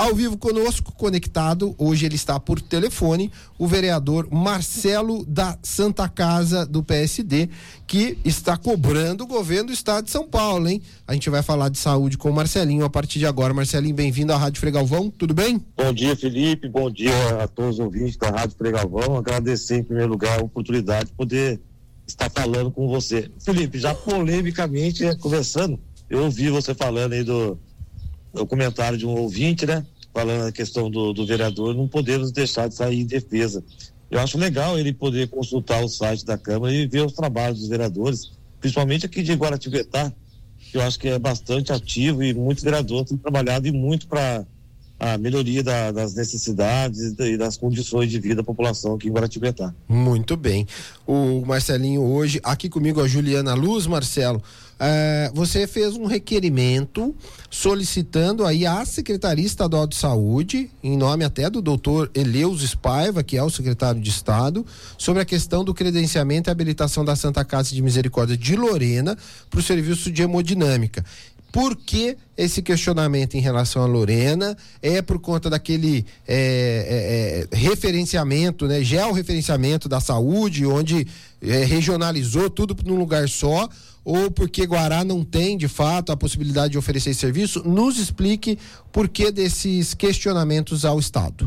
Ao vivo conosco, conectado, hoje ele está por telefone, o vereador Marcelo da Santa Casa do PSD, que está cobrando o governo do estado de São Paulo, hein? A gente vai falar de saúde com o Marcelinho a partir de agora. Marcelinho, bem-vindo à Rádio Fregalvão, tudo bem? Bom dia, Felipe, bom dia a todos os ouvintes da Rádio Fregalvão. Agradecer em primeiro lugar a oportunidade de poder estar falando com você. Felipe, já polemicamente conversando, eu ouvi você falando aí do comentário de um ouvinte, né? Falando a questão do vereador não poder nos deixar de sair em defesa. Eu acho legal ele poder consultar o site da Câmara e ver os trabalhos dos vereadores, principalmente aqui de Guaratinguetá, que eu acho que é bastante ativo e muitos vereadores têm trabalhado e muito para a melhoria das necessidades e das condições de vida da população aqui em Guaratinguetá. Muito bem. O Marcelinho hoje, aqui comigo a Juliana Luz. Marcelo, você fez um requerimento solicitando aí à Secretaria Estadual de Saúde, em nome até do doutor Eleus Paiva, que é o secretário de Estado, sobre a questão do credenciamento e habilitação da Santa Casa de Misericórdia de Lorena para o serviço de hemodinâmica. Por que esse questionamento em relação a Lorena? É por conta daquele referenciamento, né? Georreferenciamento da saúde, onde regionalizou tudo num lugar só, ou porque Guará não tem, de fato, a possibilidade de oferecer esse serviço? Nos explique por que desses questionamentos ao Estado.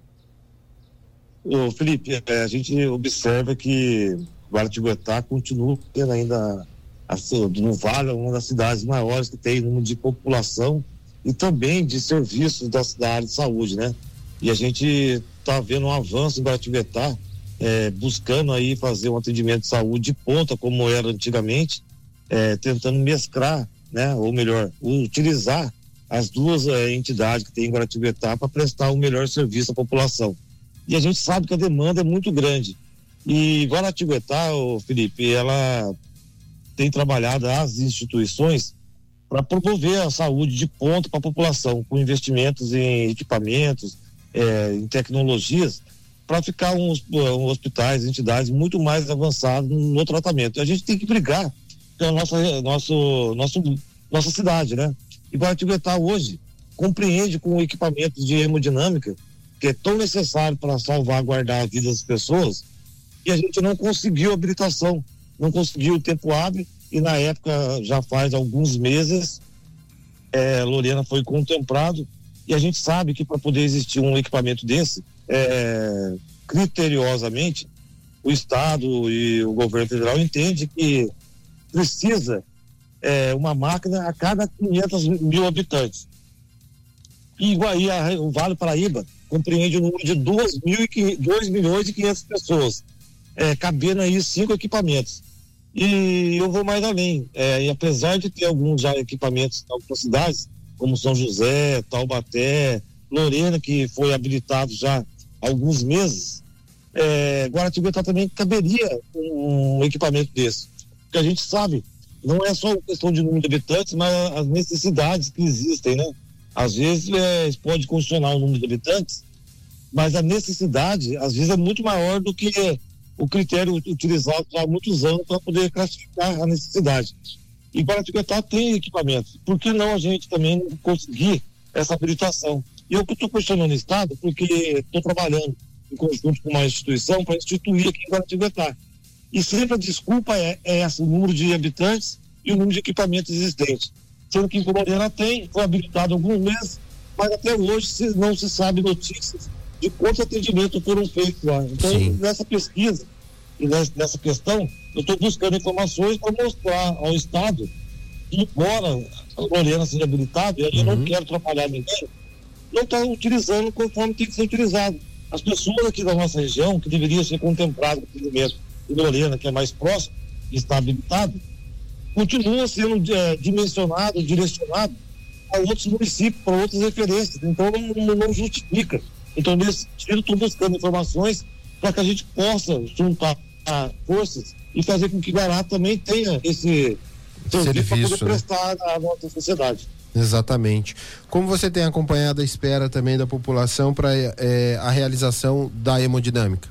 Ô, Felipe, a gente observa que Guaratinguetá continua tendo ainda no Vale, uma das cidades maiores que tem número de população e também de serviços da área de saúde, né? E a gente está vendo um avanço em Guaratinguetá, buscando aí fazer um atendimento de saúde de ponta, como era antigamente, tentando mesclar, né? Ou melhor, utilizar as duas entidades que tem em Guaratinguetá para prestar o melhor serviço à população. E a gente sabe que a demanda é muito grande. E Guaratinguetá, Felipe, ela tem trabalhado as instituições para promover a saúde de ponta para a população, com investimentos em equipamentos, em tecnologias, para ficar hospitais, entidades muito mais avançados no tratamento. A gente tem que brigar pela nossa cidade, né? E Guaratinguetá hoje compreende com equipamentos de hemodinâmica, que é tão necessário para salvaguardar a vida das pessoas, e a gente não conseguiu habilitação, não conseguiu o tempo hábil, e na época, já faz alguns meses, Lorena foi contemplado, e a gente sabe que para poder existir um equipamento desse, criteriosamente, o Estado e o governo federal entende que precisa uma máquina a cada 500 mil habitantes. E o Vale Paraíba compreende o número de 2 milhões e 500 pessoas, cabendo aí 5 equipamentos. E eu vou mais além, e apesar de ter alguns já equipamentos em algumas cidades, como São José, Taubaté, Lorena, que foi habilitado já há alguns meses, Guaratinguetá também caberia um equipamento desse. Porque a gente sabe, não é só questão de número de habitantes, mas as necessidades que existem, né? Às vezes pode condicionar o número de habitantes, mas a necessidade, às vezes, é muito maior do que o critério utilizado há muitos anos para poder classificar a necessidade. E Guaratinguetá tem equipamentos. Por que não a gente também não conseguir essa habilitação? E eu que estou questionando o Estado, porque estou trabalhando em conjunto com uma instituição para instituir aqui em Guaratinguetá. E sempre a desculpa é essa, o número de habitantes e o número de equipamentos existentes. Sendo que em Lorena foi habilitado há alguns meses, mas até hoje não se sabe notícias de quantos atendimentos foram feitos lá. Então, sim, nessa pesquisa e nessa questão, eu estou buscando informações para mostrar ao Estado que, embora a Lorena seja habilitada, e eu não quero atrapalhar ninguém, não está utilizando conforme tem que ser utilizado. As pessoas aqui da nossa região, que deveriam ser contempladas com o atendimento de Lorena, que é mais próximo e está habilitado, continua sendo dimensionado, direcionado a outros municípios, para outras referências. Então, não justifica. Então, nesse sentido, estou buscando informações para que a gente possa juntar forças e fazer com que Guará também tenha esse serviço para poder prestar à nossa sociedade. Exatamente. Como você tem acompanhado a espera também da população para a realização da hemodinâmica?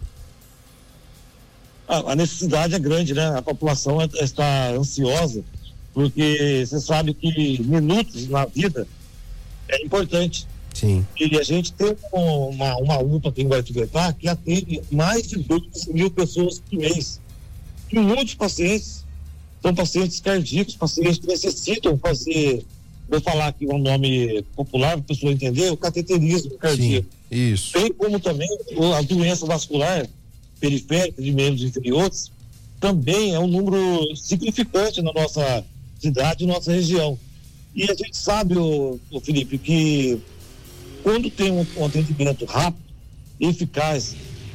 A necessidade é grande, né? A população está ansiosa, porque você sabe que minutos na vida é importante. Sim. E a gente tem uma UPA aqui em Guaratinguetá que atende mais de 2.000 pessoas por mês. E muitos pacientes são pacientes cardíacos, pacientes que necessitam fazer, vou falar aqui um nome popular para a pessoa entender, o cateterismo cardíaco. Sim, isso. Bem como também a doença vascular periférica de membros inferiores, também é um número significante na nossa cidade e nossa região. E a gente sabe, Felipe, que quando tem um atendimento rápido, eficaz,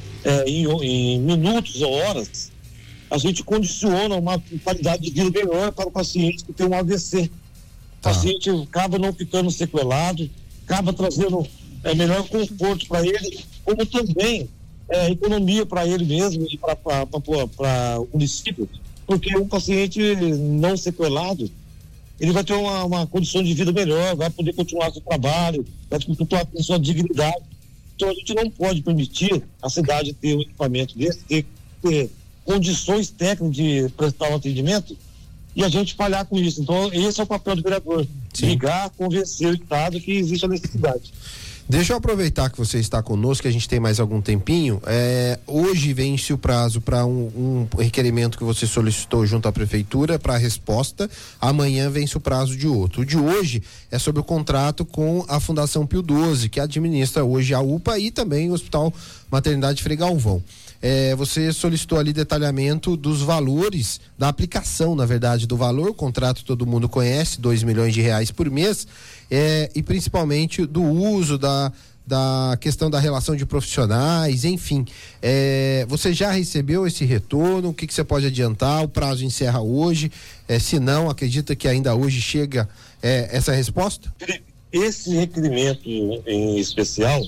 em minutos ou horas, a gente condiciona uma qualidade de vida melhor para o paciente que tem um AVC. O paciente acaba não ficando sequelado, acaba trazendo melhor conforto para ele, como também economia para ele mesmo e para o município, porque um paciente não sequelado, ele vai ter uma condição de vida melhor, vai poder continuar seu trabalho, vai continuar com sua dignidade. Então a gente não pode permitir a cidade ter um equipamento desse, ter condições técnicas de prestar um atendimento e a gente falhar com isso. Então esse é o papel do vereador, ligar, convencer o Estado que existe a necessidade. Deixa eu aproveitar que você está conosco, que a gente tem mais algum tempinho. Hoje vence o prazo para um requerimento que você solicitou junto à prefeitura para resposta. Amanhã vence o prazo de outro. O de hoje é sobre o contrato com a Fundação Pio XII, que administra hoje a UPA e também o Hospital Maternidade Frei Galvão. Você solicitou ali detalhamento dos valores, da aplicação, na verdade, do valor. O contrato todo mundo conhece, R$2 milhões por mês, e principalmente do uso da questão da relação de profissionais, enfim. Você já recebeu esse retorno? O que você pode adiantar? O prazo encerra hoje. Se não, acredita que ainda hoje chega essa resposta? Esse requerimento em especial,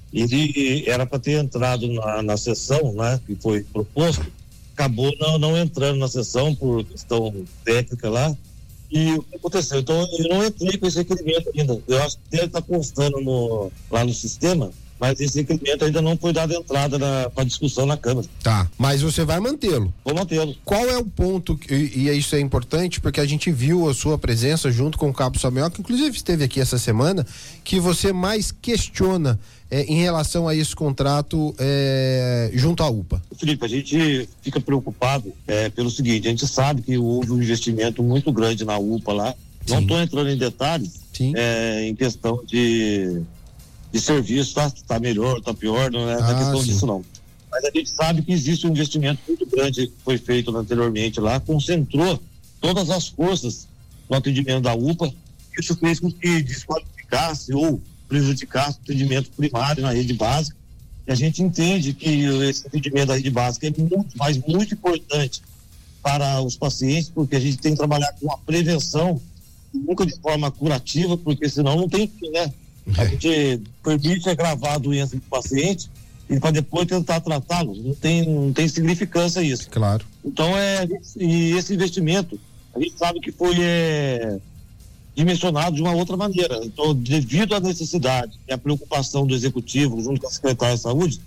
ele era para ter entrado na sessão, né, que foi proposto, acabou não entrando na sessão por questão técnica lá. E o que aconteceu? Então, eu não entrei com esse requerimento ainda. Eu acho que deve estar constando lá no sistema, mas esse requerimento ainda não foi dado entrada para discussão na Câmara. Tá, mas você vai mantê-lo? Vou mantê-lo. Qual é o ponto, e isso é importante, porque a gente viu a sua presença junto com o Cabo Samuel, que inclusive esteve aqui essa semana, que você mais questiona em relação a esse contrato junto à UPA? Felipe, a gente fica preocupado pelo seguinte: a gente sabe que houve um investimento muito grande na UPA lá. Sim. Não estou entrando em detalhes em questão de serviço, tá melhor, tá pior, não é questão disso não. Mas a gente sabe que existe um investimento muito grande que foi feito anteriormente lá, concentrou todas as forças no atendimento da UPA. Isso fez com que desqualificasse ou prejudicasse o atendimento primário na rede básica. E a gente entende que esse atendimento da rede básica é muito, mas muito importante para os pacientes, porque a gente tem que trabalhar com a prevenção, nunca de forma curativa, porque senão não tem fim, né? A gente permite agravar a doença do paciente e para depois tentar tratá-lo. Não tem significância isso. Claro. Então, e esse investimento, a gente sabe que foi dimensionado de uma outra maneira. Então, devido à necessidade e à preocupação do executivo, junto com a secretária de saúde,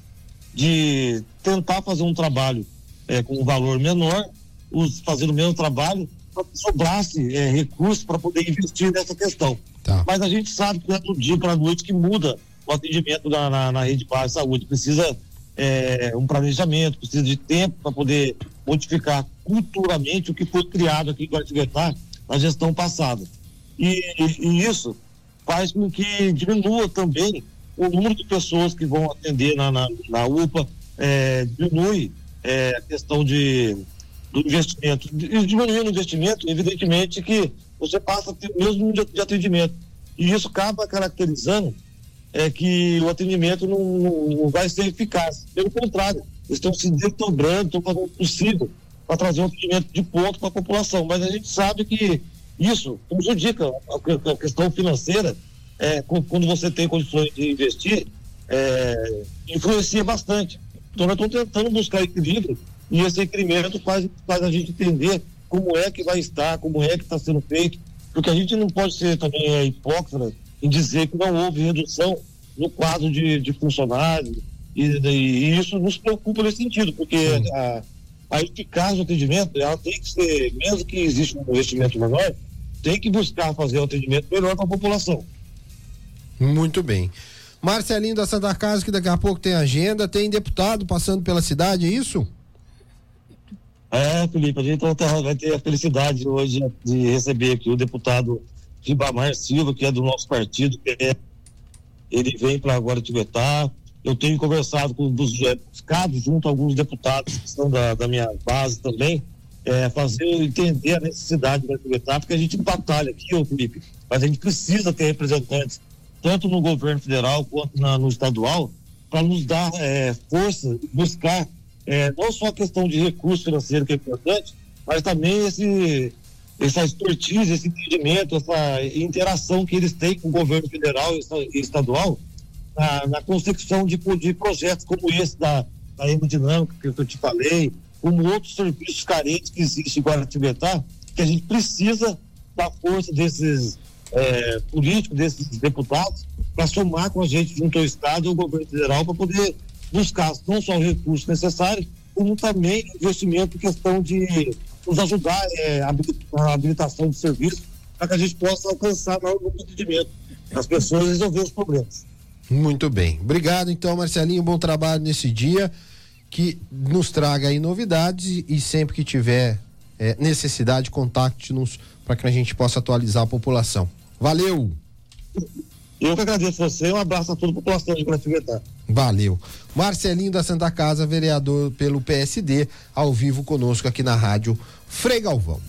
de tentar fazer um trabalho com um valor menor, fazendo o mesmo trabalho, para que sobrasse recursos para poder investir nessa questão. Tá. Mas a gente sabe que não é do dia para a noite que muda o atendimento na rede básica de saúde. Precisa um planejamento, precisa de tempo para poder modificar culturalmente o que foi criado aqui em Guaratinguetá na gestão passada. E isso faz com que diminua também o número de pessoas que vão atender na UPA, diminui a questão do investimento. E diminuindo o investimento, evidentemente que você passa a ter o mesmo número de atendimento. E isso acaba caracterizando que o atendimento não vai ser eficaz. Pelo contrário, eles estão se desdobrando, estão fazendo o possível para trazer um atendimento de ponto para a população. Mas a gente sabe que isso prejudica a questão financeira, quando você tem condições de investir, influencia bastante. Então nós estamos tentando buscar equilíbrio e esse requerimento faz a gente entender como é que vai estar, como é que está sendo feito, porque a gente não pode ser também hipócrita em dizer que não houve redução no quadro de funcionários e isso nos preocupa nesse sentido, porque a eficácia do atendimento, ela tem que ser, mesmo que exista um investimento menor, tem que buscar fazer o atendimento melhor para a população. Muito bem. Marcelinho da Santa Casa, que daqui a pouco tem agenda, tem deputado passando pela cidade, é isso? Felipe, a gente vai ter a felicidade hoje de receber aqui o deputado Ribamar Silva, que é do nosso partido, ele vem para Guaratinguetá. Eu tenho conversado buscado junto a alguns deputados que são da minha base também, fazer entender a necessidade de Guaratinguetá, porque a gente batalha aqui, Felipe, mas a gente precisa ter representantes tanto no governo federal quanto no estadual, para nos dar força, buscar não só a questão de recurso financeiro, que é importante, mas também essa expertise, esse entendimento, essa interação que eles têm com o governo federal e estadual na consecução de projetos como esse da hemodinâmica que eu te falei, como outros serviços carentes que existem em Guaratinguetá, que a gente precisa da força desses políticos, desses deputados, para somar com a gente junto ao Estado e ao governo federal, para poder buscar não só o recurso necessário, como também investimento em questão de nos ajudar a habilitação de serviço, para que a gente possa alcançar maior número de entendimento das pessoas e resolver os problemas. Muito bem. Obrigado, então, Marcelinho. Bom trabalho nesse dia, que nos traga aí novidades e sempre que tiver necessidade, contacte-nos para que a gente possa atualizar a população. Valeu! Eu que agradeço você, um abraço a toda a população de Guaratinguetá. Valeu. Marcelinho da Santa Casa, vereador pelo PSD, ao vivo conosco aqui na rádio Frei Galvão.